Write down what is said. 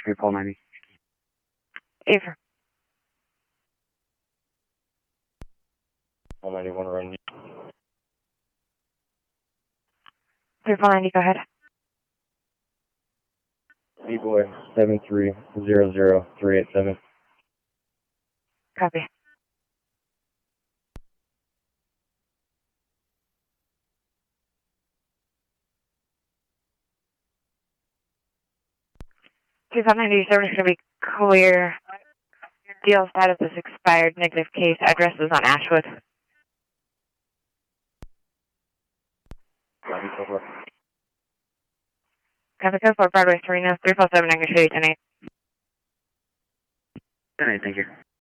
me, Paul 90. Affirm. Paul 91 run. 3490, go ahead. B-boy 7300387. Copy. $2,590 service is going to be clear. Deal status is expired. Negative case. Address is on Ashwood. Copy, so far. Copy code for Broadway, Serena. 347 English 8 10 8. 10-8, thank you.